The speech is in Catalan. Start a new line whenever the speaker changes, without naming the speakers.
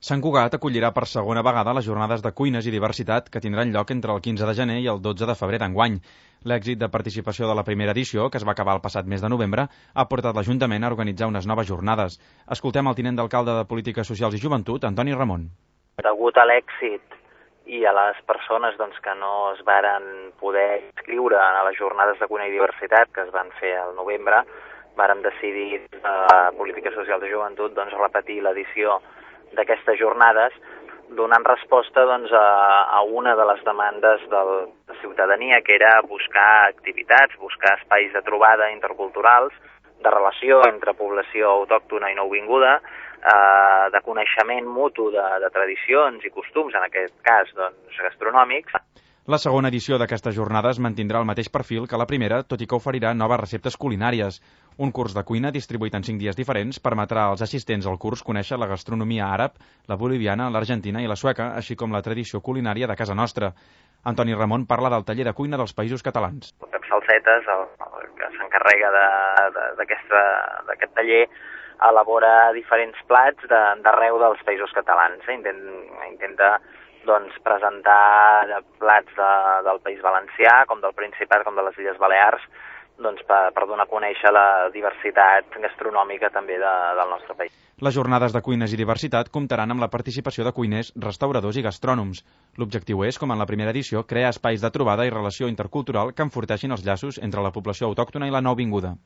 Sant Cugat acollirà per segona vegada les jornades de cuines i diversitat que tindran lloc entre el 15 de gener i el 12 de febrer d'enguany. L'èxit de participació de la primera edició, que es va acabar el passat mes de novembre, ha portat l'Ajuntament a organitzar unes noves jornades. Escoltem el tinent d'alcalde de Polítiques Socials i Joventut, Antoni Ramon.
Degut a l'èxit i a les persones que no es varen poder inscriure a les jornades de cuina i diversitat que es van fer al novembre, vàrem decidir a Polítiques Socials i Joventut repetir l'edició d'aquestes jornades, donant resposta a una de les demandes de la ciutadania, que era buscar activitats, buscar espais de trobada interculturals, de relació entre població autòctona i nouvinguda, de coneixement mutu de tradicions i costums, en aquest cas gastronòmics.
La segona edició d'aquestes jornades mantindrà el mateix perfil que la primera, tot i que oferirà noves receptes culinàries. Un curs de cuina distribuït en 5 dies diferents permetrà als assistents al curs conèixer la gastronomia àrab, la boliviana, l'argentina i la sueca, així com la tradició culinària de casa nostra. Antoni Ramon parla del taller de cuina dels Països Catalans.
El Pep Salsetes, el que s'encarrega d'aquest taller, elabora diferents plats d'arreu dels Països Catalans. Intenta presentar plats del País Valencià, com del Principat, com de les Illes Balears, per donar a conèixer la diversitat gastronòmica també del nostre país.
Les jornades de cuines i diversitat comptaran amb la participació de cuiners, restauradors i gastrònoms. L'objectiu és, com en la primera edició, crear espais de trobada i relació intercultural que enforteixin els llaços entre la població autòctona i la nouvinguda.